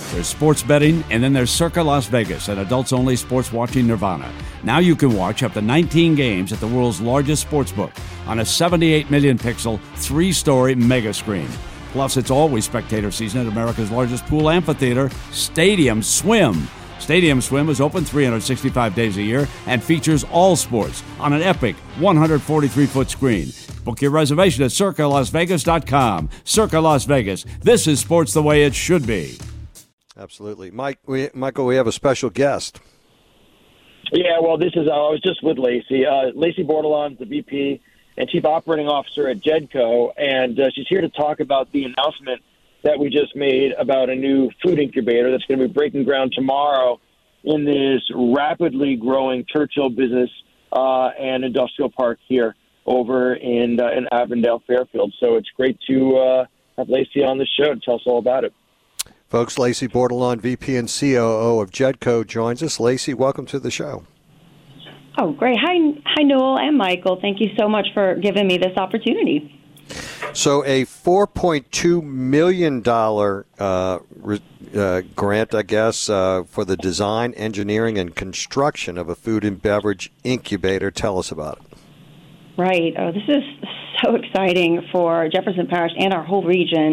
There's sports betting, and then there's Circa Las Vegas, an adults-only sports watching nirvana. Now you can watch up to 19 games at the world's largest sportsbook on a 78 million pixel, 3-story mega screen. Plus, it's always spectator season at America's largest pool amphitheater, Stadium Swim. Stadium Swim is open 365 days a year and features all sports on an epic 143-foot screen. Book your reservation at CircaLasVegas.com. Circa Las Vegas. This is sports the way it should be. Absolutely. Michael, we have a special guest. Yeah, well, I was just with Lacey. Lacey Bordelon, the VP and Chief Operating Officer at Jedco, and she's here to talk about the announcement that we just made about a new food incubator that's going to be breaking ground tomorrow in this rapidly growing Churchill business and industrial park here over in Avondale, Fairfield. So it's great to have Lacey on the show to tell us all about it. Folks, Lacey Bordelon, VP and COO of Jedco, joins us. Lacey, welcome to the show. Oh, great. Hi, Noel and Michael. Thank you so much for giving me this opportunity. So a $4.2 million grant, I guess, for the design, engineering, and construction of a food and beverage incubator. Tell us about it. Right. Oh, this is so exciting for Jefferson Parish and our whole region.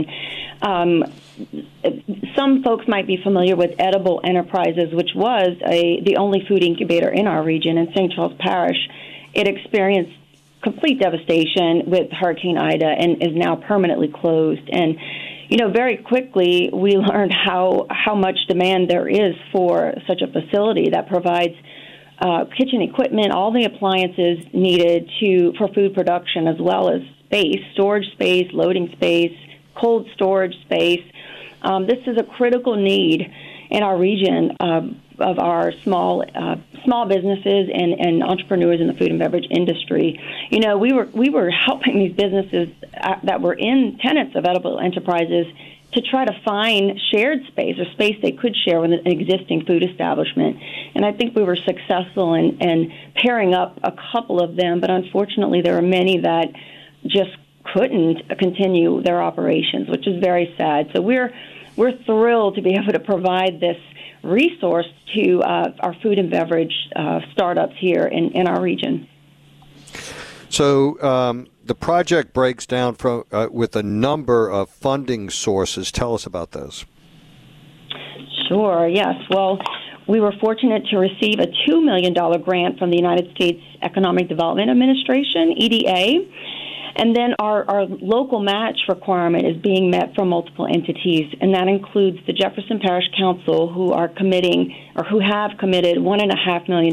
Some folks might be familiar with Edible Enterprises, which was the only food incubator in our region in St. Charles Parish. It experienced complete devastation with Hurricane Ida and is now permanently closed. And, very quickly we learned how much demand there is for such a facility that provides kitchen equipment, all the appliances needed for food production, as well as storage space, loading space, cold storage space. This is a critical need in our region of our small businesses and entrepreneurs in the food and beverage industry. We were helping these businesses that were tenants of Edible Enterprises to try to find shared space or space they could share with an existing food establishment. And I think we were successful in pairing up a couple of them, but unfortunately there are many that just couldn't continue their operations, which is very sad. So we're thrilled to be able to provide this resource to our food and beverage startups here in our region. So the project breaks down with a number of funding sources. Tell us about those. Sure, yes. Well, we were fortunate to receive a $2 million grant from the United States Economic Development Administration, EDA. And then our local match requirement is being met from multiple entities, and that includes the Jefferson Parish Council, who have committed $1.5 million,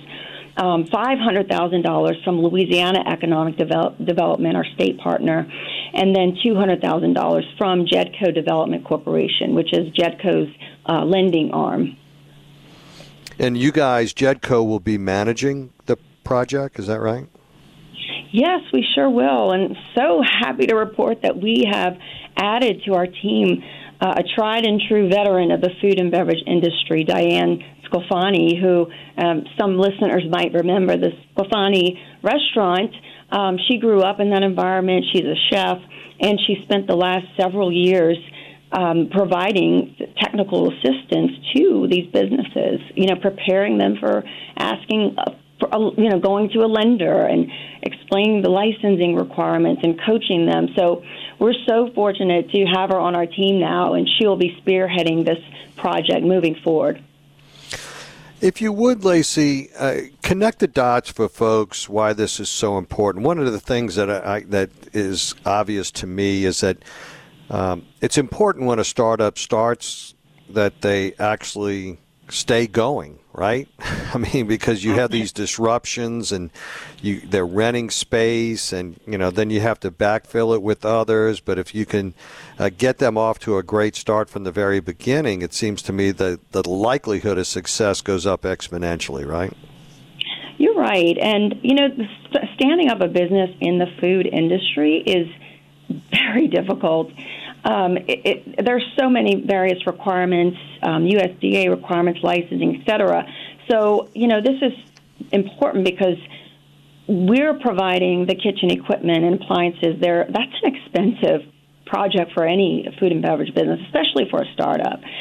$500,000 from Louisiana Economic Development, our state partner, and then $200,000 from Jedco Development Corporation, which is Jedco's lending arm. And you guys, Jedco, will be managing the project, is that right? Yes, we sure will, and so happy to report that we have added to our team a tried-and-true veteran of the food and beverage industry, Diane Sclafani, who some listeners might remember the Sclafani restaurant. She grew up in that environment. She's a chef, and she spent the last several years providing technical assistance to these businesses, preparing them for asking going to a lender and explaining the licensing requirements and coaching them. So we're so fortunate to have her on our team now, and she'll be spearheading this project moving forward. If you would, Lacey, connect the dots for folks why this is so important. One of the things that is obvious to me is that it's important when a startup starts that they actually stay going, right? I mean, because you have these disruptions and they're renting space and, then you have to backfill it with others. But if you can get them off to a great start from the very beginning, it seems to me that the likelihood of success goes up exponentially, right? You're right. And, standing up a business in the food industry is very difficult. There's so many various requirements, USDA requirements, licensing, et cetera. So, this is important because we're providing the kitchen equipment and appliances there. That's an expensive project for any food and beverage business, especially for a startup.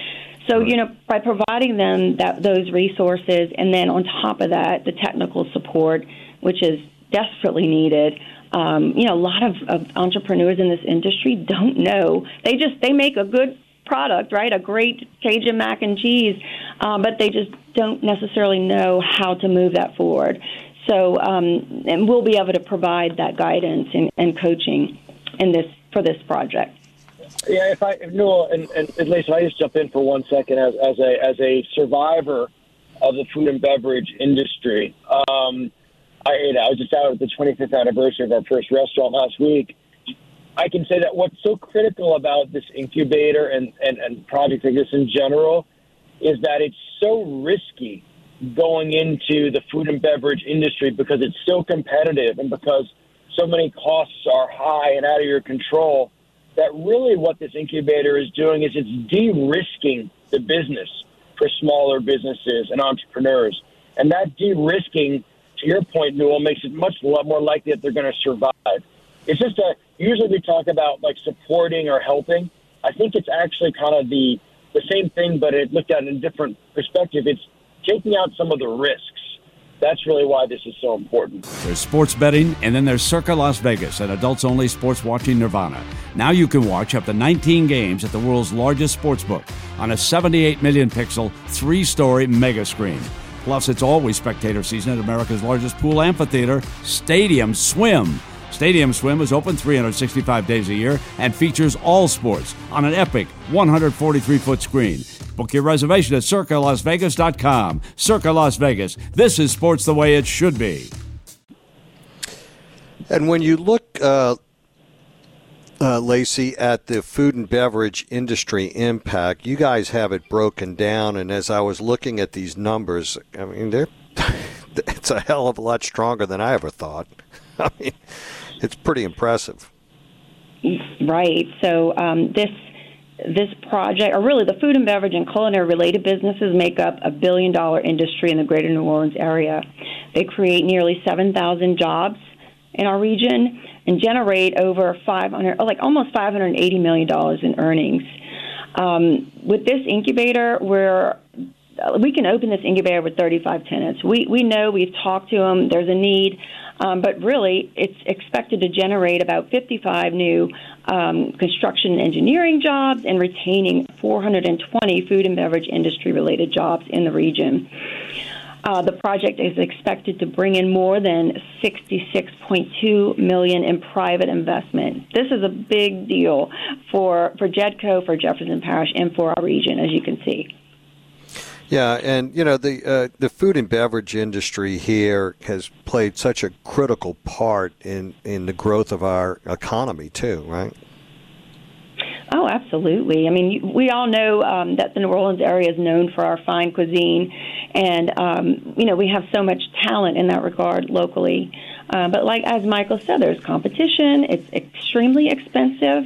So, by providing them those resources, and then on top of that, the technical support, which is desperately needed. A lot of entrepreneurs in this industry don't know. They make a good product, right? A great Cajun mac and cheese, but they just don't necessarily know how to move that forward. So, and we'll be able to provide that guidance and coaching for this project. Yeah, Newell and Lacey, if I just jump in for 1 second as a survivor of the food and beverage industry. I was just out at the 25th anniversary of our first restaurant last week. I can say that what's so critical about this incubator and projects like this in general is that it's so risky going into the food and beverage industry because it's so competitive and because so many costs are high and out of your control, that really what this incubator is doing is it's de-risking the business for smaller businesses and entrepreneurs. And that de-risking, to your point, Newell, makes it much more likely that they're going to survive. It's just usually we talk about like supporting or helping. I think it's actually kind of the same thing, but it looked at in a different perspective. It's taking out some of the risks. That's really why this is so important. There's sports betting, and then there's Circa Las Vegas, an adults-only sports watching nirvana. Now you can watch up to 19 games at the world's largest sportsbook on a 78 million pixel, 3-story mega screen. Plus, it's always spectator season at America's largest pool amphitheater, Stadium Swim. Stadium Swim is open 365 days a year and features all sports on an epic 143-foot screen. Book your reservation at CircaLasVegas.com. Circa Las Vegas. This is sports the way it should be. And when you look, Lacey, at the food and beverage industry impact, you guys have it broken down. And as I was looking at these numbers, I mean, it's a hell of a lot stronger than I ever thought. I mean, it's pretty impressive. Right. So this project, or really the food and beverage and culinary-related businesses, make up a $1 billion industry in the greater New Orleans area. They create nearly 7,000 jobs in our region and generate over almost $580 million in earnings. With this incubator, we can open this incubator with 35 tenants. We know, we've talked to them, there's a need, but really it's expected to generate about 55 new construction and engineering jobs and retaining 420 food and beverage industry-related jobs in the region. The project is expected to bring in more than $66.2 million in private investment. This is a big deal for Jedco, for Jefferson Parish, and for our region, as you can see. Yeah, and the food and beverage industry here has played such a critical part in the growth of our economy too, right? Oh, absolutely. I mean, we all know that the New Orleans area is known for our fine cuisine, and we have so much talent in that regard locally. But like as Michael said, there's competition. It's extremely expensive.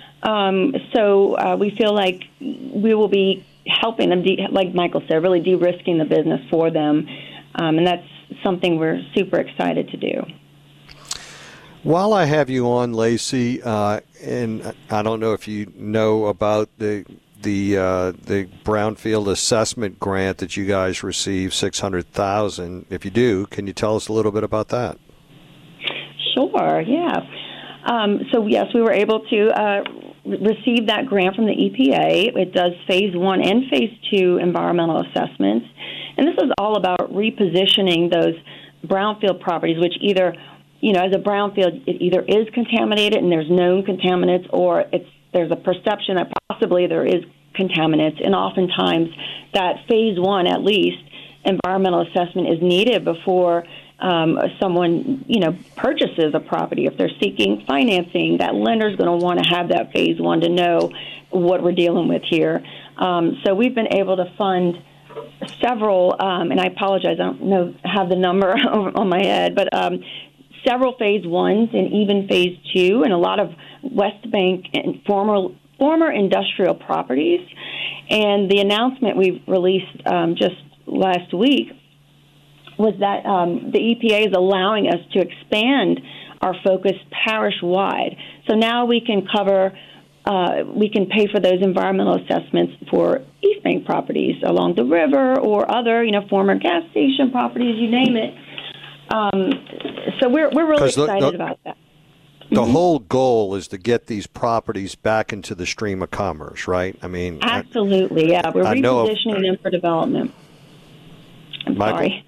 So we feel like we will be helping them, like Michael said, really de-risking the business for them. And that's something we're super excited to do. While I have you on, Lacey, and I don't know if you know about the Brownfield assessment grant that you guys received, $600,000. If you do, can you tell us a little bit about that? Sure, yeah. So, yes, we were able to receive that grant from the EPA. It does Phase 1 and Phase 2 environmental assessments. And this is all about repositioning those brownfield properties, which either, as a brownfield, it either is contaminated and there's known contaminants, or there's a perception that possibly there is contaminants. And oftentimes that Phase 1, at least, environmental assessment is needed before someone, purchases a property. If they're seeking financing, that lender's going to want to have that Phase 1 to know what we're dealing with here. So we've been able to fund several, and I apologize, I don't have the number on my head, but several Phase 1s and even Phase 2, and a lot of West Bank and former industrial properties. And the announcement we released just last week was that the EPA is allowing us to expand our focus parish-wide. So now we can cover we can pay for those environmental assessments for East Bank properties along the river or other, former gas station properties, you name it. So we're really excited about that. The whole goal is to get these properties back into the stream of commerce, right? I mean, absolutely, yeah. We're repositioning them for development. I'm Michael? sorry.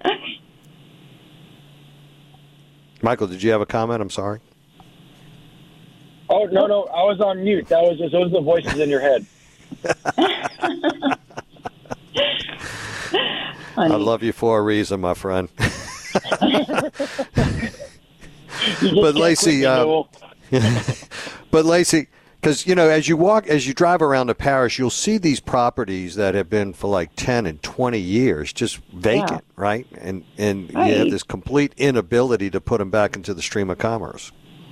Michael, did you have a comment? I'm sorry. Oh, no, I was on mute. Those were the voices in your head. I love you for a reason, my friend. But Lacey, because as you drive around the parish, you'll see these properties that have been for like 10 and 20 years just vacant, right? And you have this complete inability to put them back into the stream of commerce.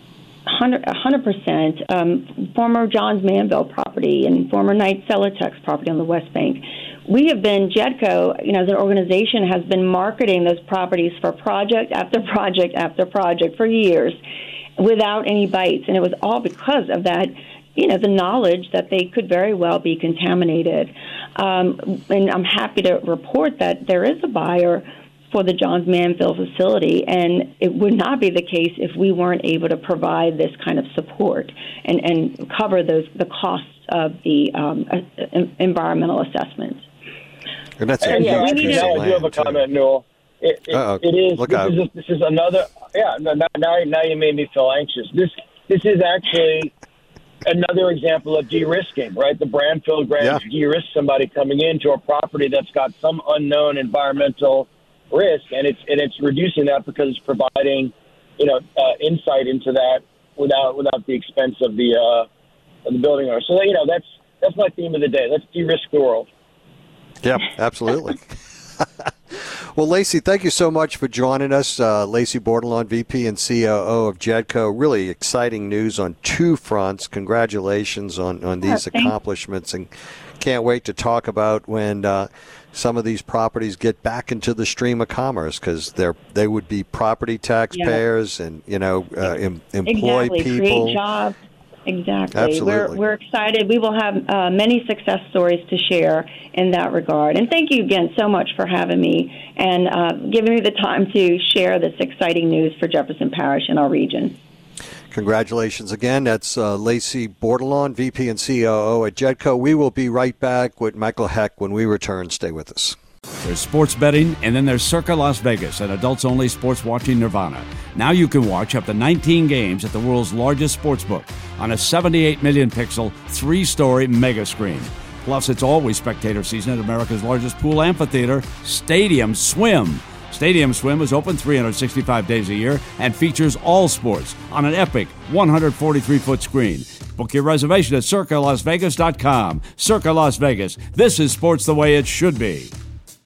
100%. Former Johns Manville property and former Knight Celotex property on the West Bank. We have been, JEDCO, as an organization, has been marketing those properties for project after project after project for years without any bites. And it was all because of that, the knowledge that they could very well be contaminated. And I'm happy to report that there is a buyer for the Johns Manville facility, and it would not be the case if we weren't able to provide this kind of support and cover the costs of the environmental assessments. And that's I do have a comment, Newell. It is. This is another. Yeah. Now you made me feel anxious. This is actually another example of de-risking, right? The Brandfield grant de-risk somebody coming into a property that's got some unknown environmental risk, and it's reducing that because it's providing, insight into that without the expense of the building owner. So that's my theme of the day. Let's de-risk the world. Yeah, absolutely. Well, Lacey, thank you so much for joining us. Lacey Bordelon, VP and COO of JEDCO. Really exciting news on two fronts. Congratulations on these accomplishments, and can't wait to talk about when some of these properties get back into the stream of commerce, because they would be property taxpayers and employ people, create jobs. Exactly. Absolutely. We're excited. We will have many success stories to share in that regard. And thank you again so much for having me and giving me the time to share this exciting news for Jefferson Parish and our region. Congratulations again. That's Lacey Bordelon, VP and COO at JEDCO. We will be right back with Michael Heck when we return. Stay with us. There's sports betting, and then there's Circa Las Vegas, an adults-only sports watching nirvana. Now you can watch up to 19 games at the world's largest sportsbook on a 78 million pixel, 3-story mega screen. Plus, it's always spectator season at America's largest pool amphitheater, Stadium Swim. Stadium Swim is open 365 days a year and features all sports on an epic 143-foot screen. Book your reservation at CircaLasVegas.com. Circa Las Vegas. This is sports the way it should be.